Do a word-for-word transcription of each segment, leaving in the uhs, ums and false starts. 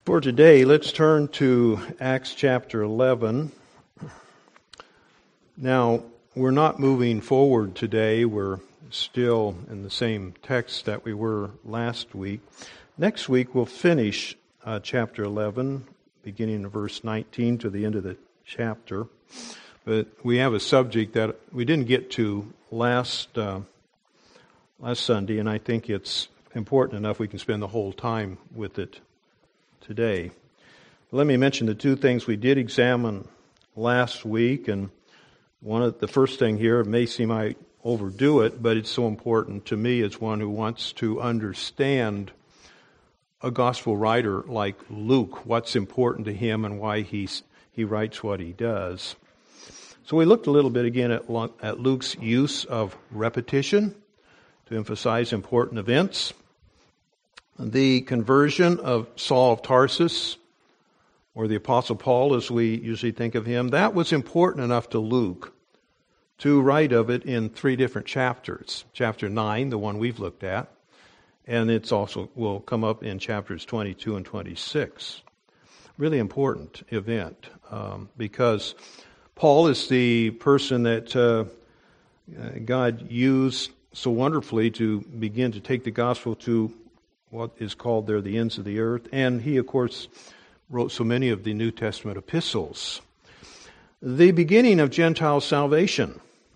For today, let's turn to Acts chapter eleven. Now, we're not moving forward today. We're still in the same text that we were last week. Next week, we'll finish uh, chapter eleven, beginning in verse nineteen to the end of the chapter. But we have a subject that we didn't get to last uh, last Sunday, and I think it's important enough we can spend the whole time with it today. Let me mention the two things we did examine last week, and one of the first thing here, it may seem I overdo it, but it's so important to me as one who wants to understand a gospel writer like Luke, what's important to him and why he's, he writes what he does. So we looked a little bit again at, at Luke's use of repetition to emphasize important events. The conversion of Saul of Tarsus, or the Apostle Paul as we usually think of him, that was important enough to Luke to write of it in three different chapters. Chapter nine, the one we've looked at, and it's also will come up in chapters twenty-two and twenty-six. Really important event um, because Paul is the person that uh, God used so wonderfully to begin to take the gospel to what is called there the ends of the earth. And he, of course, wrote so many of the New Testament epistles. The beginning of Gentile salvation.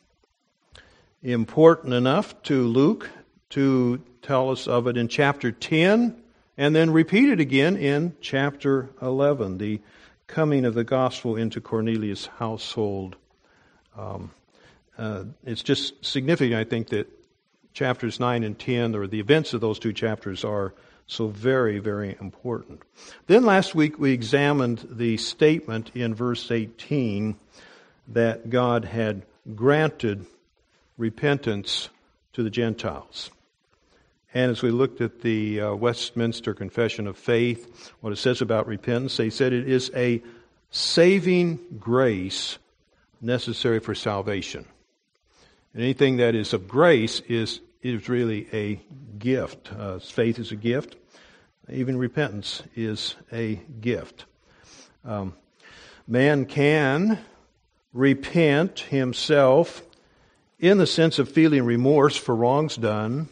Important enough to Luke to tell us of it in chapter ten, and then repeat it again in chapter eleven, the coming of the gospel into Cornelius' household. Um, uh, it's just significant, I think, that chapters nine and ten, or the events of those two chapters, are so very, very important. Then last week we examined the statement in verse eighteen that God had granted repentance to the Gentiles. And as we looked at the uh, Westminster Confession of Faith, what it says about repentance, they said it is a saving grace necessary for salvation. And anything that is of grace is is really a gift. Uh, faith is a gift. Even repentance is a gift. Um, man can repent himself in the sense of feeling remorse for wrongs done.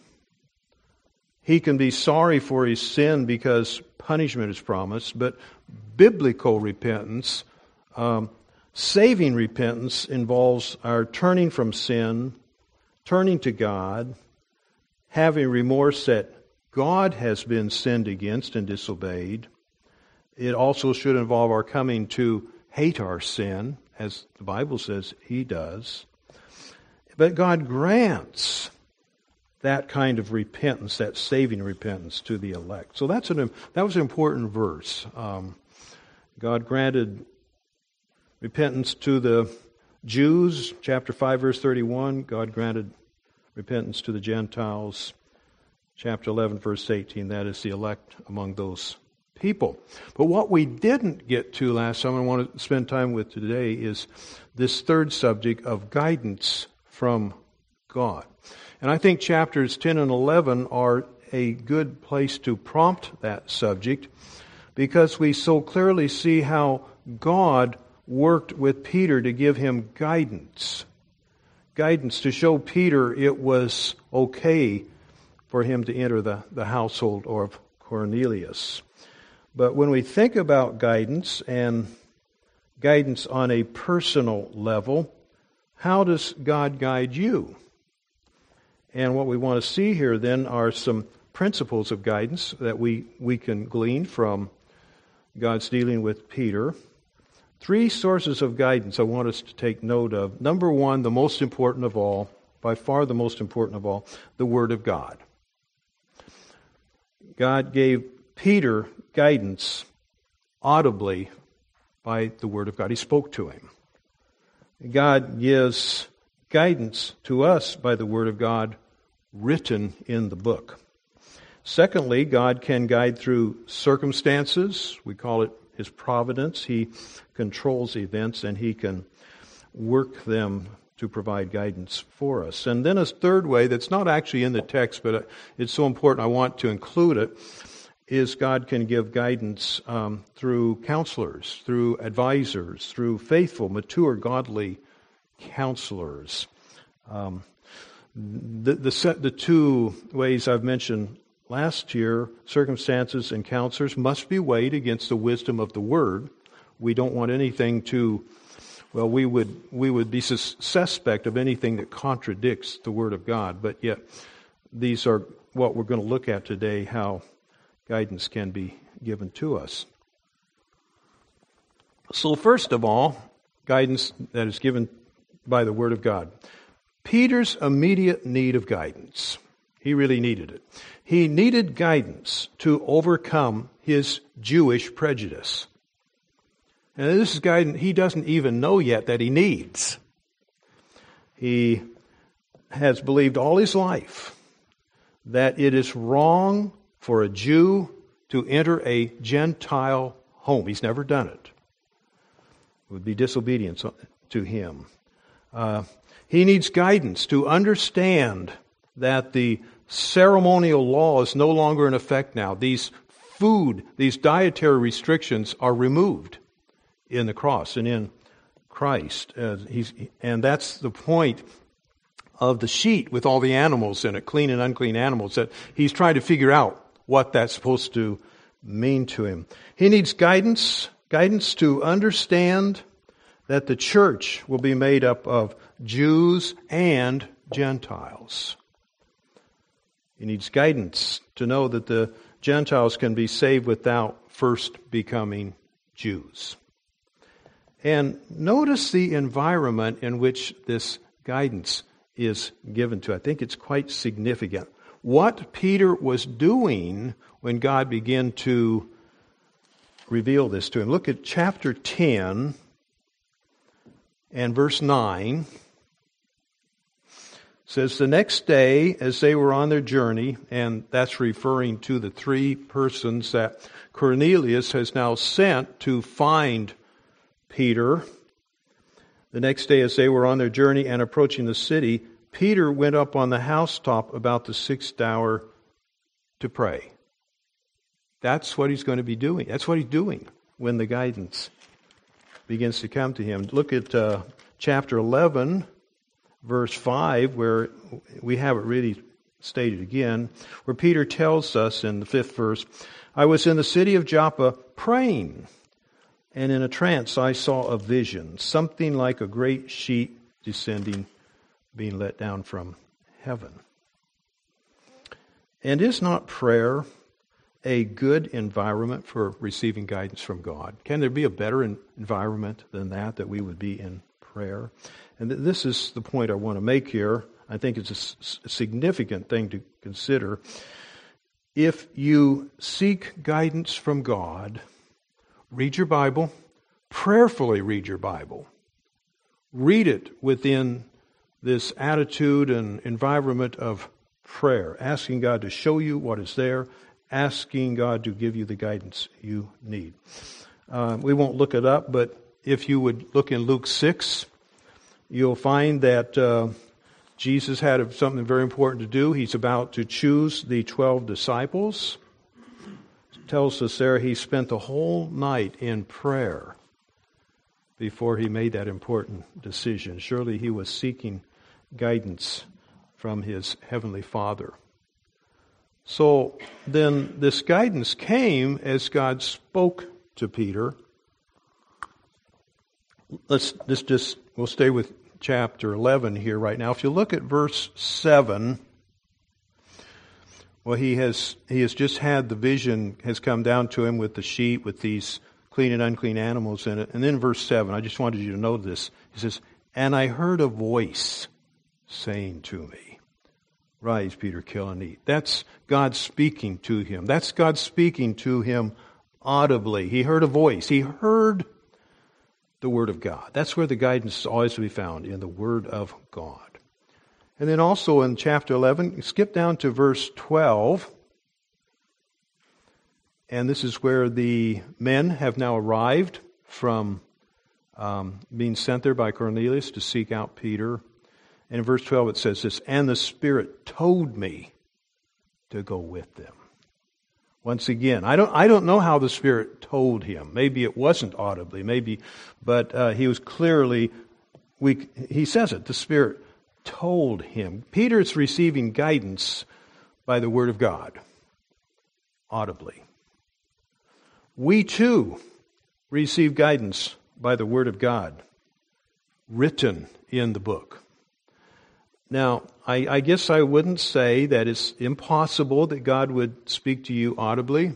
He can be sorry for his sin because punishment is promised. But biblical repentance, um, saving repentance, involves our turning from sin, turning to God, having remorse that God has been sinned against and disobeyed. It also should involve our coming to hate our sin, as the Bible says He does. But God grants that kind of repentance, that saving repentance to the elect. So that's an that was an important verse. Um, God granted repentance to the Jews, chapter five, verse thirty-one. God granted repentance to the Gentiles, chapter eleven, verse eighteen. That is the elect among those people. But what we didn't get to last time, I want to spend time with today, is this third subject of guidance from God. And I think chapters ten and eleven are a good place to prompt that subject, because we so clearly see how God worked with Peter to give him guidance. Guidance to show Peter it was okay for him to enter the, the household of Cornelius. But when we think about guidance, and guidance on a personal level, how does God guide you? And what we want to see here then are some principles of guidance that we, we can glean from God's dealing with Peter. Three sources of guidance I want us to take note of. Number one, the most important of all, by far the most important of all, the Word of God. God gave Peter guidance audibly by the Word of God. He spoke to him. God gives guidance to us by the Word of God written in the book. Secondly, God can guide through circumstances. We call it His providence. He controls events, and He can work them to provide guidance for us. And then a third way that's not actually in the text, but it's so important I want to include it, is God can give guidance um, through counselors, through advisors, through faithful, mature, godly counselors. Um, the, the, set, the two ways I've mentioned last year, circumstances and counselors, must be weighed against the wisdom of the Word. We don't want anything to, well, we would we would be sus- suspect of anything that contradicts the Word of God. But yet, these are what we're going to look at today, how guidance can be given to us. So first of all, guidance that is given by the Word of God. Peter's immediate need of guidance. He really needed it. He needed guidance to overcome his Jewish prejudice. And this is guidance he doesn't even know yet that he needs. He has believed all his life that it is wrong for a Jew to enter a Gentile home. He's never done it. It would be disobedience to him. Uh, he needs guidance to understand that the ceremonial law is no longer in effect now. These food, these dietary restrictions are removed in the cross and in Christ. Uh, he's, and that's the point of the sheet with all the animals in it, clean and unclean animals, that he's trying to figure out what that's supposed to mean to him. He needs guidance, guidance to understand that the church will be made up of Jews and Gentiles. He needs guidance to know that the Gentiles can be saved without first becoming Jews. And notice the environment in which this guidance is given to. I think it's quite significant. What Peter was doing when God began to reveal this to him. Look at chapter ten and verse nine. It says, the next day, as they were on their journey, and that's referring to the three persons that Cornelius has now sent to find Peter. The next day, as they were on their journey and approaching the city, Peter went up on the housetop about the sixth hour to pray. That's what he's going to be doing. That's what he's doing when the guidance begins to come to him. Look at uh, chapter eleven, verse five, where we have it really stated again, where Peter tells us in the fifth verse, I was in the city of Joppa praying, and in a trance I saw a vision, something like a great sheet descending, being let down from heaven. And is not prayer a good environment for receiving guidance from God? Can there be a better environment than that, that we would be in prayer? And this is the point I want to make here. I think it's a significant thing to consider. If you seek guidance from God, read your Bible, prayerfully read your Bible. Read it within this attitude and environment of prayer, asking God to show you what is there, asking God to give you the guidance you need. Uh, we won't look it up, but if you would look in Luke six, you'll find that uh, Jesus had something very important to do. He's about to choose the twelve disciples. It tells us there he spent the whole night in prayer before he made that important decision. Surely he was seeking guidance from his heavenly Father. So then this guidance came as God spoke to Peter. Let's, let's just, we'll stay with chapter eleven here right now. If you look at verse seven, well, he has, he has just had the vision has come down to him with the sheet with these clean and unclean animals in it. And then verse seven, I just wanted you to know this. He says, and I heard a voice saying to me, rise, Peter, kill and eat. That's God speaking to him. That's God speaking to him audibly. He heard a voice. He heard the Word of God. That's where the guidance is always to be found, in the Word of God. And then also in chapter eleven, skip down to verse twelve. And this is where the men have now arrived from um, being sent there by Cornelius to seek out Peter. And in verse twelve it says this, and the Spirit told me to go with them. Once again, I don't I don't know how the Spirit told him. Maybe it wasn't audibly, maybe, but uh, he was clearly, we, he says it, the Spirit told him. Peter's receiving guidance by the Word of God, audibly. We too receive guidance by the Word of God, written in the book. Now, I, I guess I wouldn't say that it's impossible that God would speak to you audibly.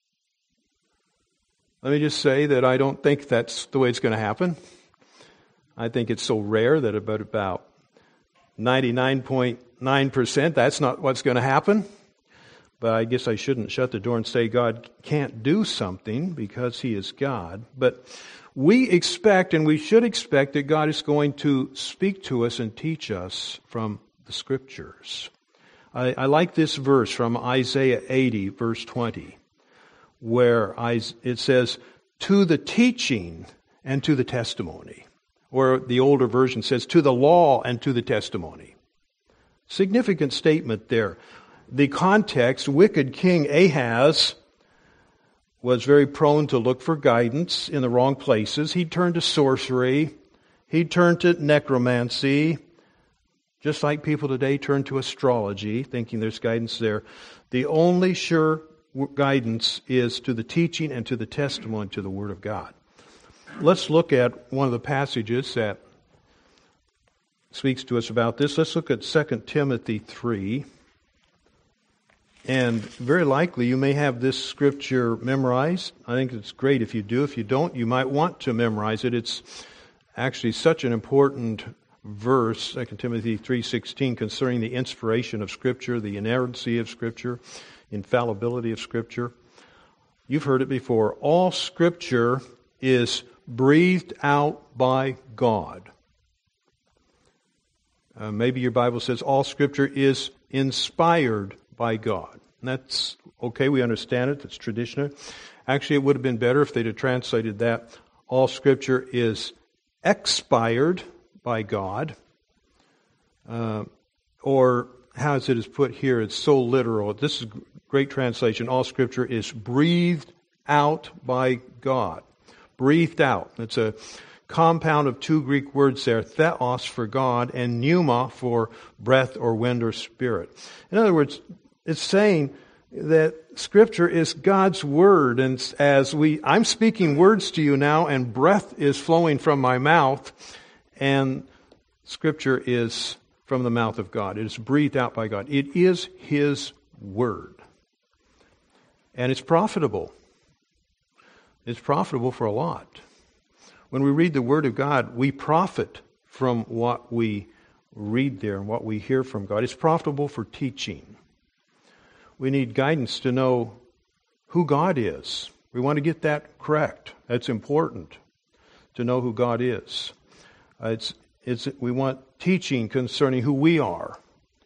Let me just say that I don't think that's the way it's going to happen. I think it's so rare that about about ninety-nine point nine percent that's not what's going to happen. But I guess I shouldn't shut the door and say God can't do something because He is God. But we expect, and we should expect, that God is going to speak to us and teach us from the Scriptures. I, I like this verse from Isaiah eighty, verse twenty, where it says, to the teaching and to the testimony. Or the older version says, to the law and to the testimony. Significant statement there. The context, wicked King Ahaz was very prone to look for guidance in the wrong places. He turned to sorcery. He turned to necromancy. Just like people today turn to astrology, thinking there's guidance there. The only sure guidance is to the teaching and to the testimony, to the Word of God. Let's look at one of the passages that speaks to us about this. Let's look at Second Timothy three. And very likely you may have this scripture memorized. I think it's great if you do. If you don't, you might want to memorize it. It's actually such an important verse, Second Timothy three sixteen, concerning the inspiration of Scripture, the inerrancy of Scripture, infallibility of Scripture. You've heard it before. All Scripture is breathed out by God. Uh, maybe your Bible says all Scripture is inspired by God. And that's okay, we understand it, it's traditional. Actually, it would have been better if they'd have translated that. All Scripture is expired by God. Uh, or, how as it is put here, it's so literal. This is great translation. All Scripture is breathed out by God. Breathed out. It's a compound of two Greek words there, theos for God and pneuma for breath or wind or spirit. In other words, it's saying that Scripture is God's Word, and as we, I'm speaking words to you now, and breath is flowing from my mouth, and Scripture is from the mouth of God. It is breathed out by God. It is His Word. And it's profitable. It's profitable for a lot. When we read the Word of God, we profit from what we read there and what we hear from God. It's profitable for teaching. We need guidance to know who God is. We want to get that correct. That's important, to know who God is. Uh, it's, it's, we want teaching concerning who we are.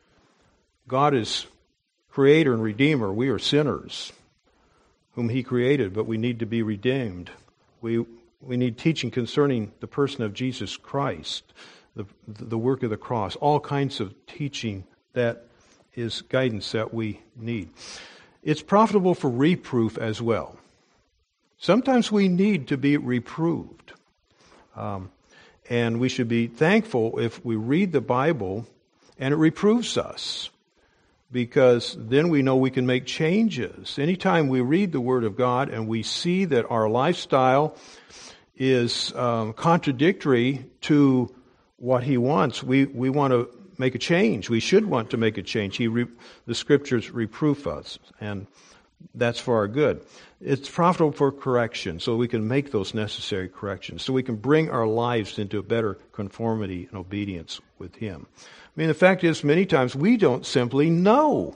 God is Creator and Redeemer. We are sinners whom He created, but we need to be redeemed. We we need teaching concerning the person of Jesus Christ, the the work of the cross, all kinds of teaching that is guidance that we need. It's profitable for reproof as well. Sometimes we need to be reproved. Um, and we should be thankful if we read the Bible and it reproves us, because then we know we can make changes. Anytime we read the Word of God and we see that our lifestyle is um, contradictory to what He wants, we, we want to make a change. We should want to make a change. He re, the Scriptures reproof us, and that's for our good. It's profitable for correction, so we can make those necessary corrections, so we can bring our lives into a better conformity and obedience with Him. I mean, the fact is, many times we don't simply know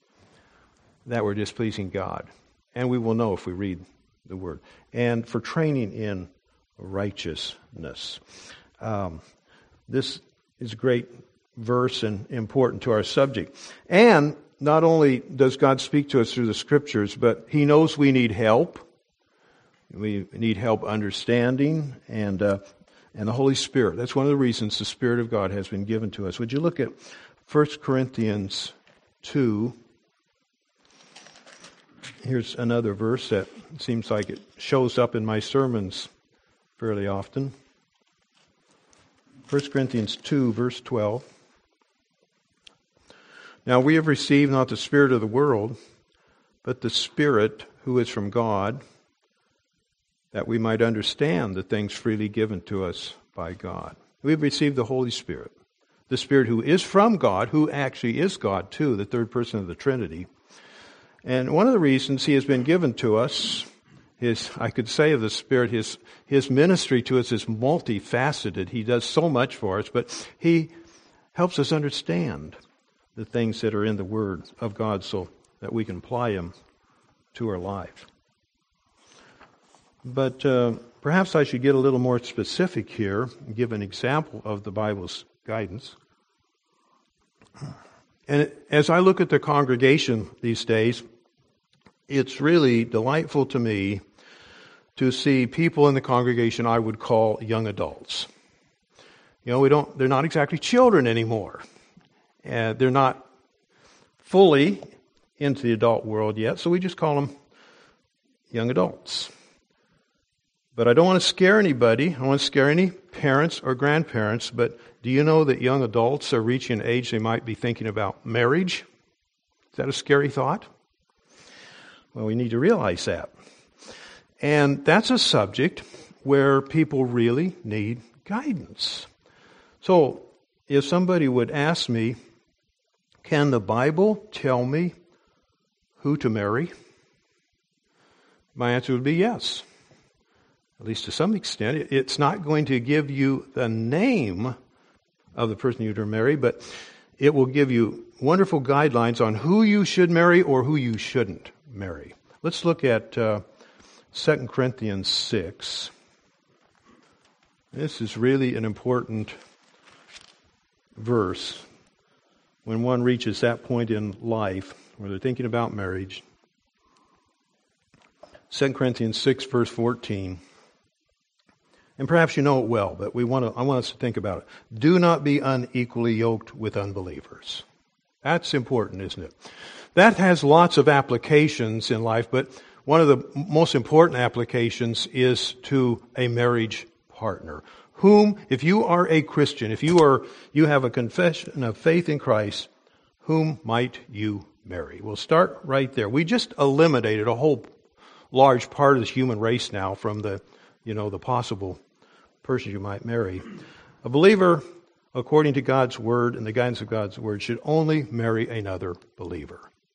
that we're displeasing God, and we will know if we read the Word. And for training in righteousness. Um, this is a great verse and important to our subject. And not only does God speak to us through the Scriptures, but He knows we need help. We need help understanding and uh, and the Holy Spirit. That's one of the reasons the Spirit of God has been given to us. Would you look at First Corinthians two? Here's another verse that seems like it shows up in my sermons fairly often. First Corinthians two, verse twelve. Now we have received not the spirit of the world, but the Spirit who is from God, that we might understand the things freely given to us by God. We've received the Holy Spirit, the Spirit who is from God, who actually is God too, the third person of the Trinity. And one of the reasons He has been given to us, his, I could say of the Spirit, his, his ministry to us is multifaceted. He does so much for us, but He helps us understand the things that are in the Word of God so that we can apply them to our life. But uh, perhaps I should get a little more specific here and give an example of the Bible's guidance. And as I look at the congregation these days, it's really delightful to me to see people in the congregation I would call young adults. You know, we don't, they're not exactly children anymore. Uh, they're not fully into the adult world yet, so we just call them young adults. But I don't want to scare anybody. I don't want to scare any parents or grandparents, but do you know that young adults are reaching an age they might be thinking about marriage? Is that a scary thought? Well, we need to realize that. And that's a subject where people really need guidance. So, if somebody would ask me, can the Bible tell me who to marry? My answer would be yes. At least to some extent. It's not going to give you the name of the person you're to marry, but it will give you wonderful guidelines on who you should marry or who you shouldn't marry. Let's look at uh, Second Corinthians six. This is really an important verse when one reaches that point in life where they're thinking about marriage. Second Corinthians six, verse fourteen. And perhaps you know it well, but we want to, I want us to think about it. Do not be unequally yoked with unbelievers. That's important, isn't it? That has lots of applications in life, but one of the most important applications is to a marriage partner. Whom, if you are a Christian, if you are, you have a confession of faith in Christ, whom might you marry? We'll start right there. We just eliminated a whole large part of this human race now from the, you know, the possible person you might marry. A believer, according to God's Word and the guidance of God's Word, should only marry another believer.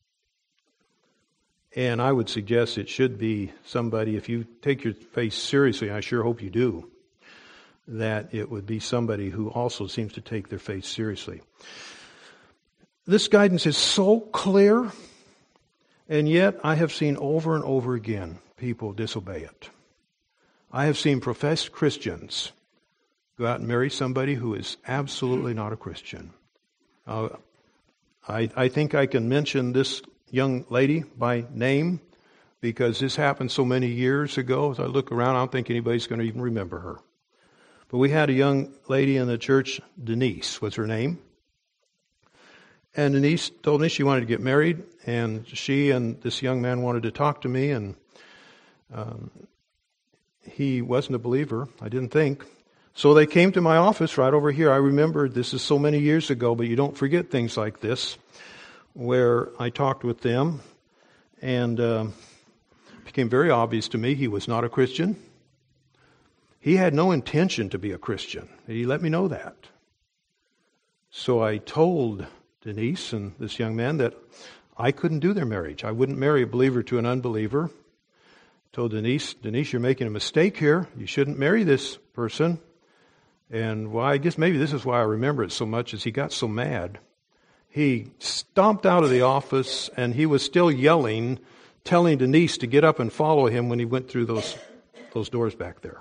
And I would suggest it should be somebody, if you take your faith seriously, I sure hope you do, that it would be somebody who also seems to take their faith seriously. This guidance is so clear, and yet I have seen over and over again people disobey it. I have seen professed Christians go out and marry somebody who is absolutely not a Christian. Uh, I, I think I can mention this young lady by name because this happened so many years ago. As I look around, I don't think anybody's going to even remember her. But we had a young lady in the church, Denise was her name. And Denise told me she wanted to get married, and she and this young man wanted to talk to me, and um, he wasn't a believer, I didn't think. So they came to my office right over here. I remember this is so many years ago, but you don't forget things like this, where I talked with them, and uh, it became very obvious to me he was not a Christian. He had no intention to be a Christian. He let me know that. So I told Denise and this young man that I couldn't do their marriage. I wouldn't marry a believer to an unbeliever. I told Denise, Denise, you're making a mistake here. You shouldn't marry this person. And well, I guess maybe this is why I remember it so much, is he got so mad. He stomped out of the office, and he was still yelling, telling Denise to get up and follow him when he went through those those doors back there.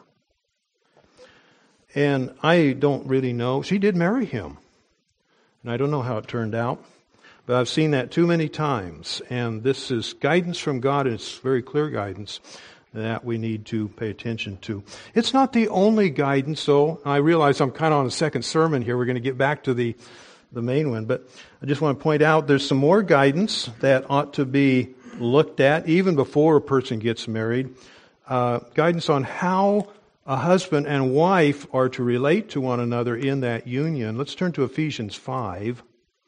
And I don't really know. She did marry him. And I don't know how it turned out. But I've seen that too many times. And this is guidance from God, and it's very clear guidance that we need to pay attention to. It's not the only guidance, though. I realize I'm kind of on a second sermon here. We're going to get back to the, the main one. But I just want to point out there's some more guidance that ought to be looked at, even before a person gets married, uh, guidance on how a husband and wife are to relate to one another in that union. Let's turn to Ephesians five.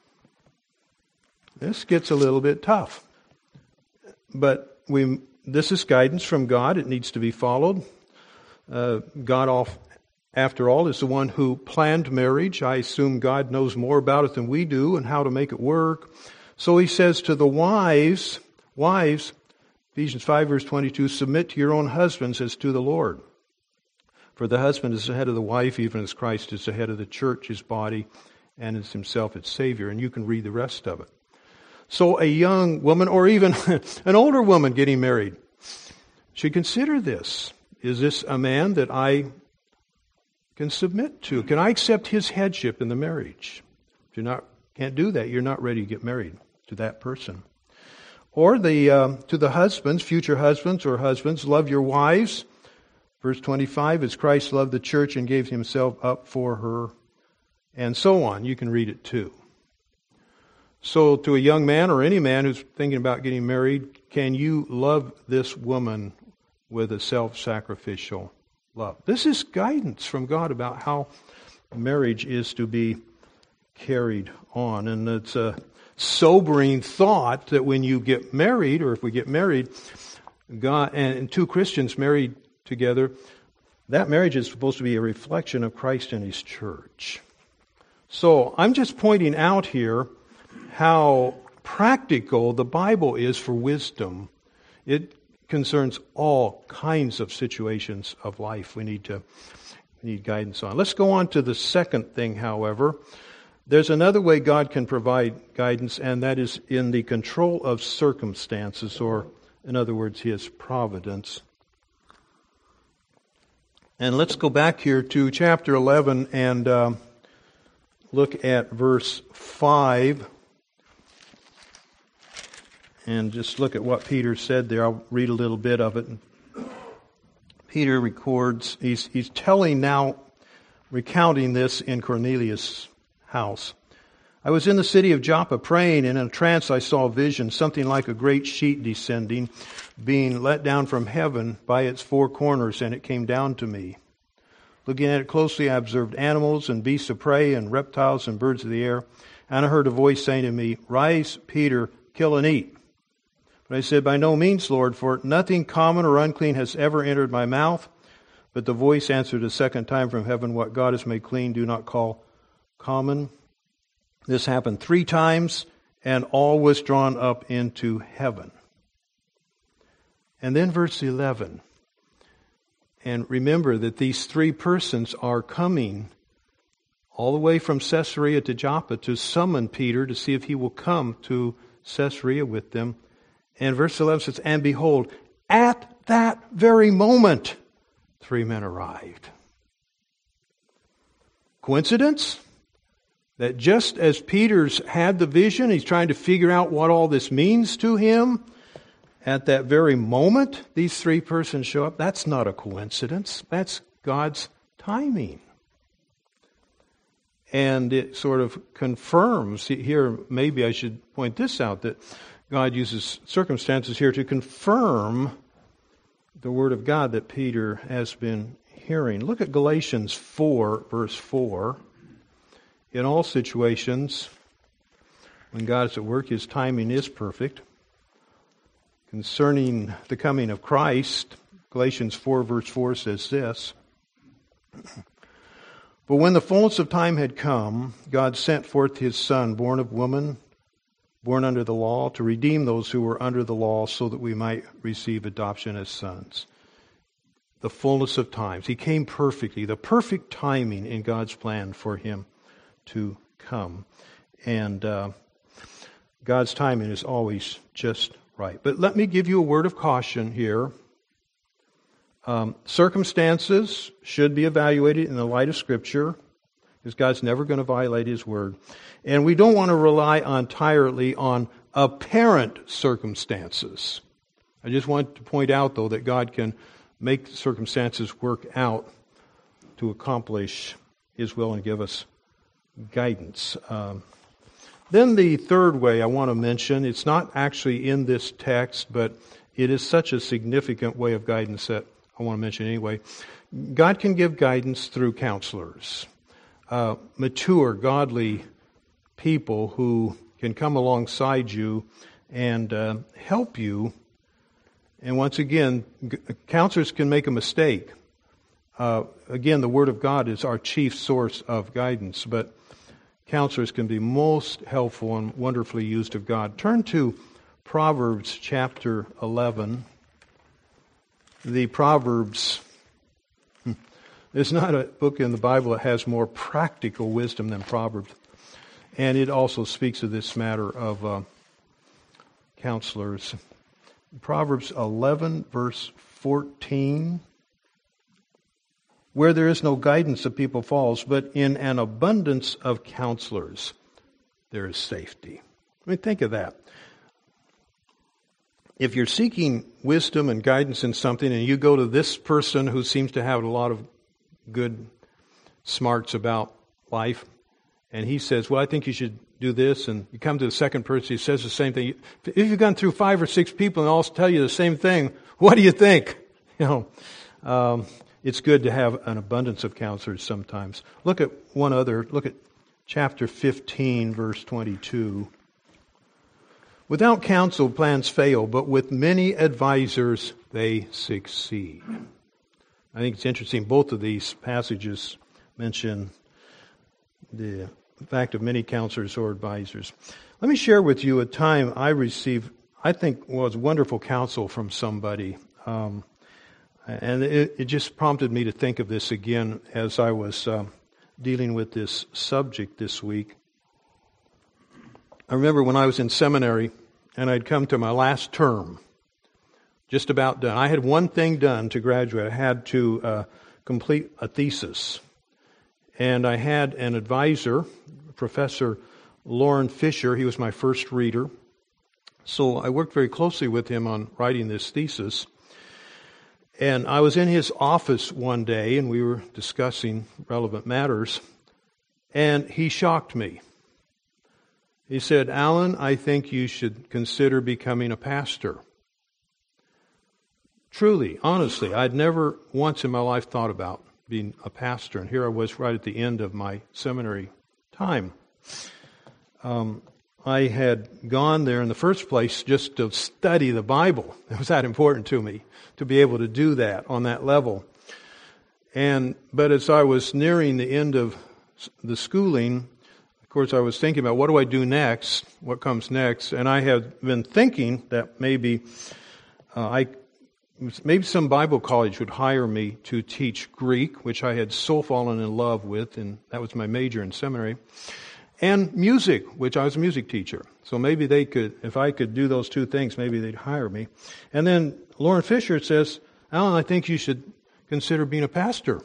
This gets a little bit tough. But we this is guidance from God. It needs to be followed. Uh, God, off, after all, is the one who planned marriage. I assume God knows more about it than we do and how to make it work. So he says to the wives, wives, Ephesians five verse twenty-two, submit to your own husbands as to the Lord. For the husband is the head of the wife, even as Christ is the head of the church, his body, and is himself its Savior. And you can read the rest of it. So a young woman, or even an older woman getting married, should consider this. Is this a man that I can submit to? Can I accept his headship in the marriage? If you not can't do that, you're not ready to get married to that person. Or the uh, to the husbands, future husbands or husbands, love your wives. Verse twenty-five, as Christ loved the church and gave himself up for her, and so on. You can read it too. So to a young man or any man who's thinking about getting married, can you love this woman with a self-sacrificial love? This is guidance from God about how marriage is to be carried on. And it's a sobering thought that when you get married, or if we get married, God and two Christians married together, that marriage is supposed to be a reflection of Christ and His church. So I'm just pointing out here how practical the Bible is for wisdom. It concerns all kinds of situations of life we need to need guidance on. Let's go on to the second thing, however. There's another way God can provide guidance, and that is in the control of circumstances, or in other words, His providence. And let's go back here to chapter eleven and uh, look at verse five. And just look at what Peter said there. I'll read a little bit of it. Peter records, he's, he's telling now, recounting this in Cornelius' house. I was in the city of Joppa praying, and in a trance I saw a vision, something like a great sheet descending, being let down from heaven by its four corners, and it came down to me. Looking at it closely, I observed animals and beasts of prey and reptiles and birds of the air. And I heard a voice saying to me, "Rise, Peter, kill and eat." But I said, "By no means, Lord, for nothing common or unclean has ever entered my mouth." But the voice answered a second time from heaven, "What God has made clean, do not call common." This happened three times, and all was drawn up into heaven. And then verse eleven. And remember that these three persons are coming all the way from Caesarea to Joppa to summon Peter to see if he will come to Caesarea with them. And verse eleven says, "And behold, at that very moment, three men arrived." Coincidence? That just as Peter's had the vision, he's trying to figure out what all this means to him, at that very moment, these three persons show up. That's not a coincidence. That's God's timing. And it sort of confirms, here maybe I should point this out, that God uses circumstances here to confirm the Word of God that Peter has been hearing. Look at Galatians four, verse four. In all situations, when God is at work, His timing is perfect. Concerning the coming of Christ, Galatians four, verse four says this, "But when the fullness of time had come, God sent forth His Son, born of woman, born under the law, to redeem those who were under the law, so that we might receive adoption as sons." The fullness of times. He came perfectly, the perfect timing in God's plan for Him to come. And uh, God's timing is always just right. But let me give you a word of caution here. Um, circumstances should be evaluated in the light of Scripture, because God's never going to violate His word. And we don't want to rely entirely on apparent circumstances. I just want to point out, though, that God can make circumstances work out to accomplish His will and give us guidance. Um, Then the third way I want to mention, it's not actually in this text, but it is such a significant way of guidance that I want to mention anyway. God can give guidance through counselors, uh, mature, godly people who can come alongside you and uh, help you. And once again, g- counselors can make a mistake. Uh, again, the Word of God is our chief source of guidance, but counselors can be most helpful and wonderfully used of God. Turn to Proverbs chapter eleven. The Proverbs, there's not a book in the Bible that has more practical wisdom than Proverbs. And it also speaks of this matter of uh, counselors. Proverbs eleven, verse fourteen. Where there is no guidance, the people falls, but in an abundance of counselors, there is safety. I mean, think of that. If you're seeking wisdom and guidance in something, and you go to this person who seems to have a lot of good smarts about life, and he says, well, I think you should do this, and you come to the second person, he says the same thing. If you've gone through five or six people and all tell you the same thing, what do you think? You know, um, it's good to have an abundance of counselors sometimes. Look at one other, look at chapter fifteen, verse twenty-two. Without counsel, plans fail, but with many advisors, they succeed. I think it's interesting, both of these passages mention the fact of many counselors or advisors. Let me share with you a time I received, I think was wonderful counsel from somebody. Um, and it, it just prompted me to think of this again as I was uh, dealing with this subject this week. I remember when I was in seminary and I'd come to my last term, just about done. I had one thing done to graduate. I had to uh, complete a thesis. And I had an advisor, Professor Loren Fisher. He was my first reader. So I worked very closely with him on writing this thesis. And I was in his office one day, and we were discussing relevant matters, and he shocked me. He said, Alan, I think you should consider becoming a pastor. Truly, honestly, I'd never once in my life thought about being a pastor, and here I was right at the end of my seminary time. Um, I had gone there in the first place just to study the Bible. It was that important to me to be able to do that on that level. And but as I was nearing the end of the schooling, of course, I was thinking about what do I do next? What comes next? And I had been thinking that maybe uh, I, maybe some Bible college would hire me to teach Greek, which I had so fallen in love with, and that was my major in seminary. And music, which I was a music teacher. So maybe they could, if I could do those two things, maybe they'd hire me. And then Loren Fisher says, Alan, I think you should consider being a pastor.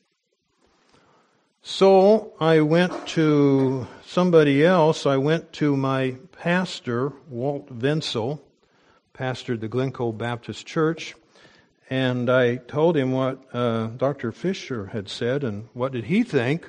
So I went to somebody else. I went to my pastor, Walt Wenzel, pastored the Glencoe Baptist Church. And I told him what uh, Doctor Fisher had said and what did he think.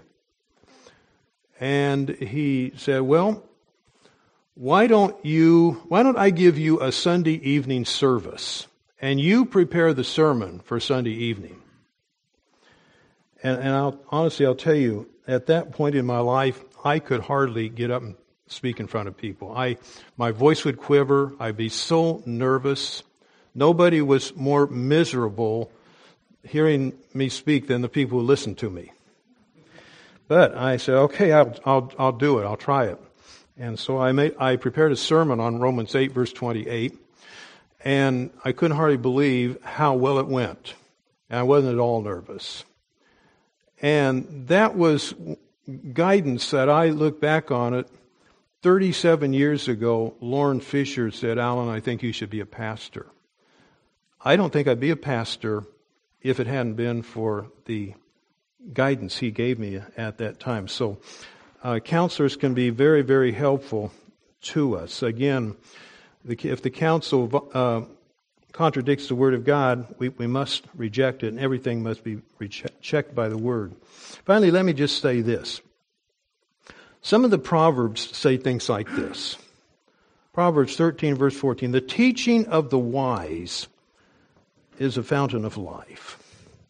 And he said, well, why don't you, why don't I give you a Sunday evening service and you prepare the sermon for Sunday evening? And, and I'll, honestly, I'll tell you, at that point in my life, I could hardly get up and speak in front of people. I, my voice would quiver. I'd be so nervous. Nobody was more miserable hearing me speak than the people who listened to me. But I said, okay, I'll, I'll, I'll do it. I'll try it. And so I made, I prepared a sermon on Romans eight, verse twenty-eight. And I couldn't hardly believe how well it went. And I wasn't at all nervous. And that was guidance that I look back on it. thirty-seven years ago, Loren Fisher said, Alan, I think you should be a pastor. I don't think I'd be a pastor if it hadn't been for the guidance he gave me at that time. So uh, counselors can be very, very helpful to us. Again, the, if the counsel uh, contradicts the Word of God, we, we must reject it, and everything must be reche- checked by the Word. Finally, let me just say this. Some of the Proverbs say things like this. Proverbs thirteen, verse fourteen, the teaching of the wise is a fountain of life.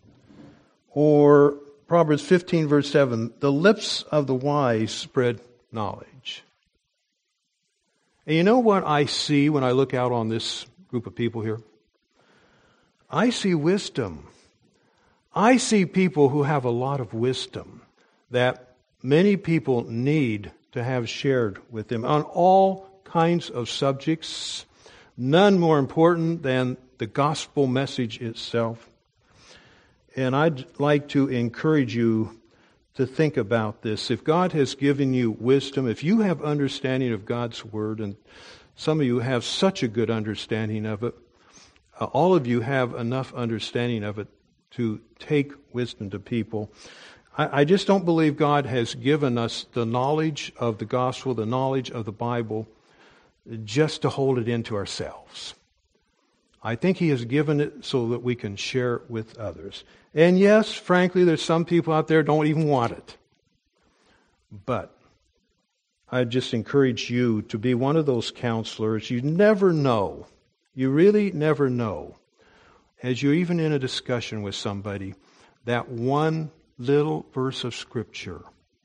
Or Proverbs fifteen, verse seven, the lips of the wise spread knowledge. And you know what I see when I look out on this group of people here? I see wisdom. I see people who have a lot of wisdom that many people need to have shared with them on all kinds of subjects, none more important than the gospel message itself. And I'd like to encourage you to think about this. If God has given you wisdom, if you have understanding of God's Word, and some of you have such a good understanding of it, uh, all of you have enough understanding of it to take wisdom to people. I, I just don't believe God has given us the knowledge of the gospel, the knowledge of the Bible, just to hold it into ourselves. I think He has given it so that we can share it with others. And yes, frankly, there's some people out there who don't even want it. But I just encourage you to be one of those counselors. You never know. You really never know. As you're even in a discussion with somebody, that one little verse of Scripture,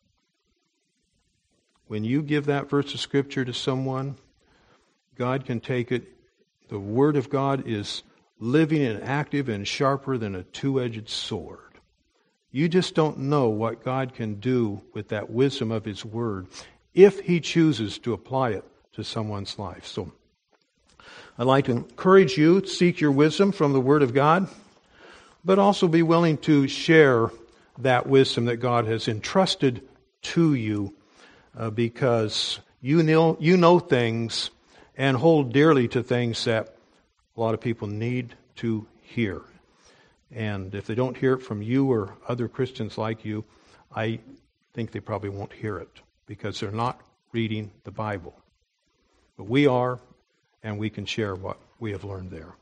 when you give that verse of Scripture to someone, God can take it. The Word of God is living and active and sharper than a two-edged sword. You just don't know what God can do with that wisdom of His Word if He chooses to apply it to someone's life. So I'd like to encourage you to seek your wisdom from the Word of God, but also be willing to share that wisdom that God has entrusted to you uh, because you know, you know things and hold dearly to things that a lot of people need to hear. And if they don't hear it from you or other Christians like you, I think they probably won't hear it because they're not reading the Bible. But we are, and we can share what we have learned there.